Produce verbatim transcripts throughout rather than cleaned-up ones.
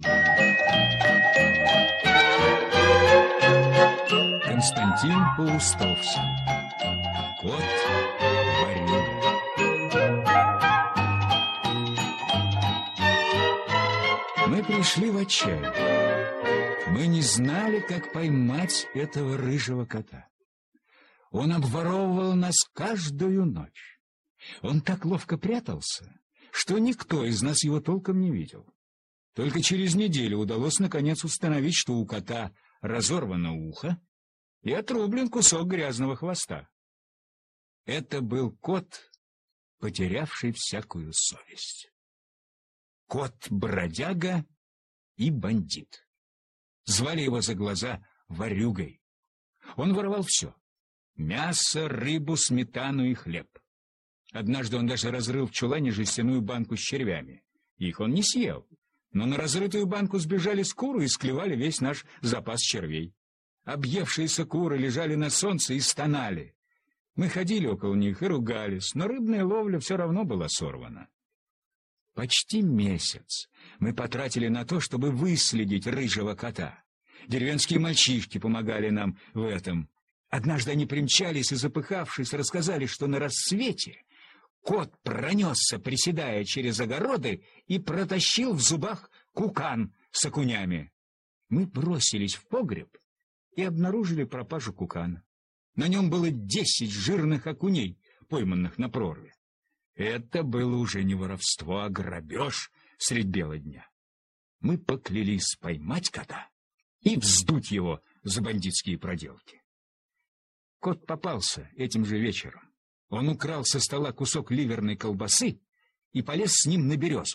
Константин Паустовский. Кот-ворюга. Мы пришли в отчаяние. Мы не знали, как поймать этого рыжего кота. Он обворовывал нас каждую ночь. Он так ловко прятался, что никто из нас его толком не видел. Только через неделю удалось наконец установить, что у кота разорвано ухо и отрублен кусок грязного хвоста. Это был кот, потерявший всякую совесть. Кот-бродяга и бандит. Звали его за глаза ворюгой. Он воровал все — мясо, рыбу, сметану и хлеб. Однажды он даже разрыл в чулане жестяную банку с червями. Их он не съел, но на разрытую банку сбежали с куры и склевали весь наш запас червей. Объевшиеся куры лежали на солнце и стонали. Мы ходили около них и ругались, но рыбная ловля все равно была сорвана. Почти месяц мы потратили на то, чтобы выследить рыжего кота. Деревенские мальчишки помогали нам в этом. Однажды они примчались и, запыхавшись, рассказали, что на рассвете кот пронесся, приседая через огороды, и протащил в зубах кукан с окунями. Мы бросились в погреб и обнаружили пропажу кукана. На нем было десять жирных окуней, пойманных на прорве. Это было уже не воровство, а грабеж средь бела дня. Мы поклялись поймать кота и вздуть его за бандитские проделки. Кот попался этим же вечером. Он украл со стола кусок ливерной колбасы и полез с ним на березу.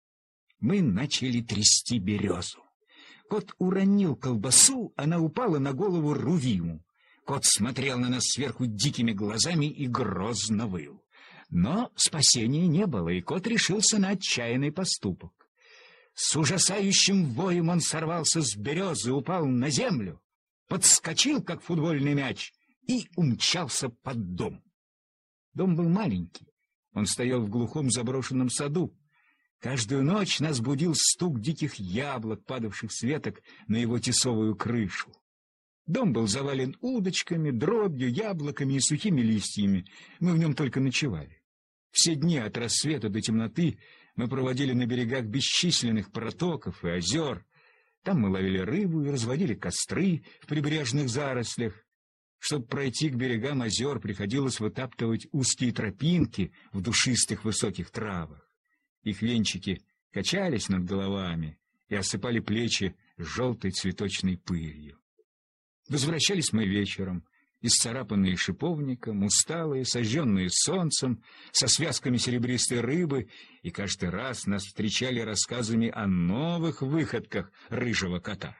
Мы начали трясти березу. Кот уронил колбасу, она упала на голову Рувиму. Кот смотрел на нас сверху дикими глазами и грозно выл. Но спасения не было, и кот решился на отчаянный поступок. С ужасающим воем он сорвался с березы, упал на землю, подскочил, как футбольный мяч, и умчался под дом. Дом был маленький, он стоял в глухом заброшенном саду. Каждую ночь нас будил стук диких яблок, падавших с веток на его тесовую крышу. Дом был завален удочками, дробью, яблоками и сухими листьями. Мы в нем только ночевали. Все дни от рассвета до темноты мы проводили на берегах бесчисленных протоков и озер. Там мы ловили рыбу и разводили костры в прибрежных зарослях. Чтобы пройти к берегам озер, приходилось вытаптывать узкие тропинки в душистых высоких травах. Их венчики качались над головами и осыпали плечи желтой цветочной пылью. Возвращались мы вечером, исцарапанные шиповником, усталые, сожженные солнцем, со связками серебристой рыбы, и каждый раз нас встречали рассказами о новых выходках рыжего кота.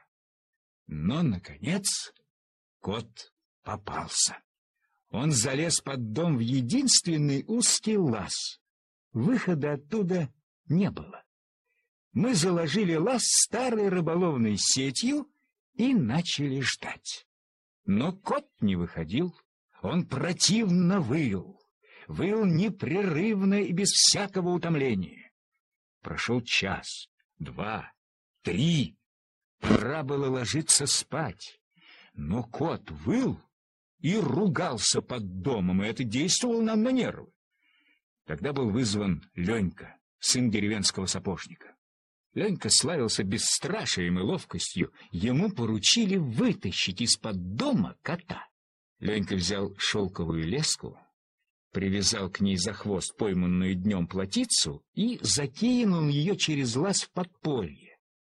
Но, наконец, кот попался. Он залез под дом в единственный узкий лаз. Выхода оттуда не было. Мы заложили лаз старой рыболовной сетью и начали ждать. Но кот не выходил. Он противно выл. Выл непрерывно и без всякого утомления. Прошел час, два, три. Пора было ложиться спать. Но кот выл и ругался под домом, и это действовало нам на нервы. Тогда был вызван Ленька, сын деревенского сапожника. Ленька славился бесстрашием и ловкостью. Ему поручили вытащить из-под дома кота. Ленька взял шелковую леску, привязал к ней за хвост пойманную днем плотицу и закинул ее через лаз в подполье.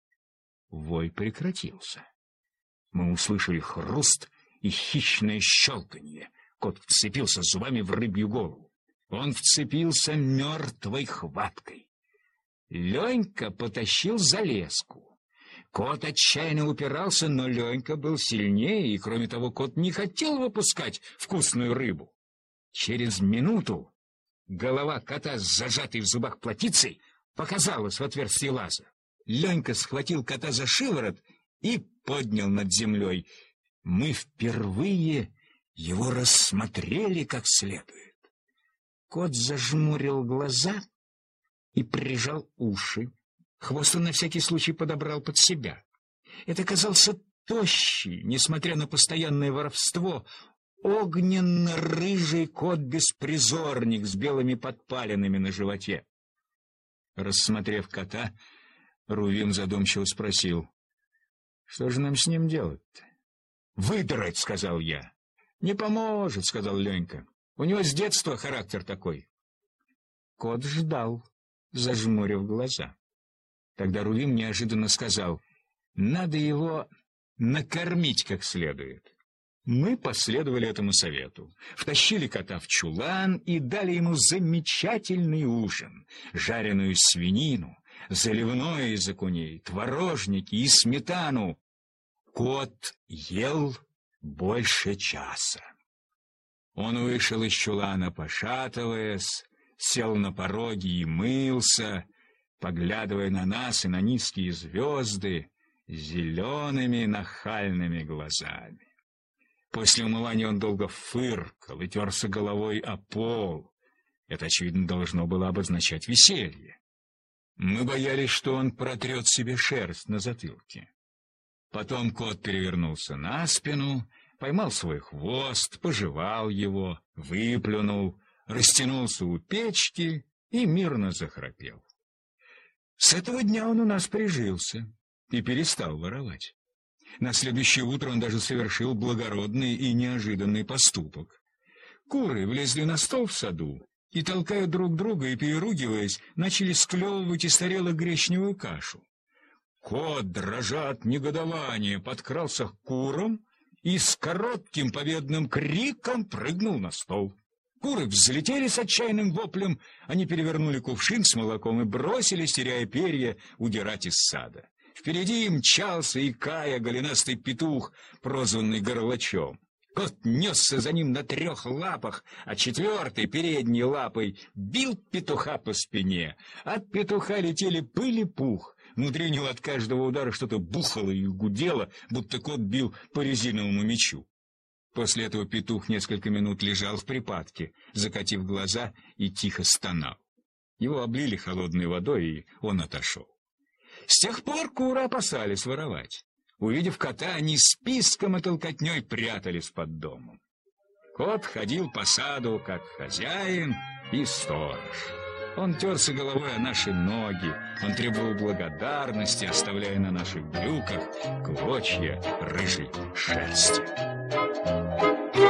Вой прекратился. Мы услышали хруст и хищное щелканье. Кот вцепился зубами в рыбью голову. Он вцепился мертвой хваткой. Ленька потащил за леску. Кот отчаянно упирался, но Ленька был сильнее, и, кроме того, кот не хотел выпускать вкусную рыбу. Через минуту голова кота с зажатой в зубах плотицей показалась в отверстие лаза. Ленька схватил кота за шиворот и поднял над землей. Мы впервые его рассмотрели как следует. Кот зажмурил глаза и прижал уши. Хвост он на всякий случай подобрал под себя. Это казался тощий, несмотря на постоянное воровство, огненно-рыжий кот-беспризорник с белыми подпалинами на животе. Рассмотрев кота, Рувим задумчиво спросил: «Что же нам с ним делать-то?» «Выдрать», — сказал я. «Не поможет», — сказал Ленька. «У него с детства характер такой». Кот ждал, зажмурив глаза. Тогда Рувим неожиданно сказал: «Надо его накормить как следует». Мы последовали этому совету, втащили кота в чулан и дали ему замечательный ужин: жареную свинину, заливное из окуней, творожники и сметану. Кот ел больше часа. Он вышел из чулана, пошатываясь, сел на пороге и мылся, поглядывая на нас и на низкие звезды зелеными нахальными глазами. После умывания он долго фыркал и терся головой о пол. Это, очевидно, должно было обозначать веселье. Мы боялись, что он протрет себе шерсть на затылке. Потом кот перевернулся на спину, поймал свой хвост, пожевал его, выплюнул, растянулся у печки и мирно захрапел. С этого дня он у нас прижился и перестал воровать. На следующее утро он даже совершил благородный и неожиданный поступок. Куры влезли на стол в саду и, толкая друг друга и переругиваясь, начали склевывать из тарелок гречневую кашу. Кот, дрожа от негодования, подкрался к курам и с коротким победным криком прыгнул на стол. Куры взлетели с отчаянным воплем, они перевернули кувшин с молоком и бросились, теряя перья, удирать из сада. Впереди мчался, икая, голенастый петух, прозванный Горлачом. Кот несся за ним на трех лапах, а четвертой, передней лапой, бил петуха по спине. От петуха летели пыль и пух. Внутри него от каждого удара что-то бухало и гудело, будто кот бил по резиновому мячу. После этого петух несколько минут лежал в припадке, закатив глаза и тихо стонал. Его облили холодной водой, и он отошел. С тех пор куры опасались воровать. Увидев кота, они списком и толкотней прятались под домом. Кот ходил по саду, как хозяин и сторож. Он терся головой о наши ноги, он требовал благодарности, оставляя на наших брюках клочья рыжей шерсти.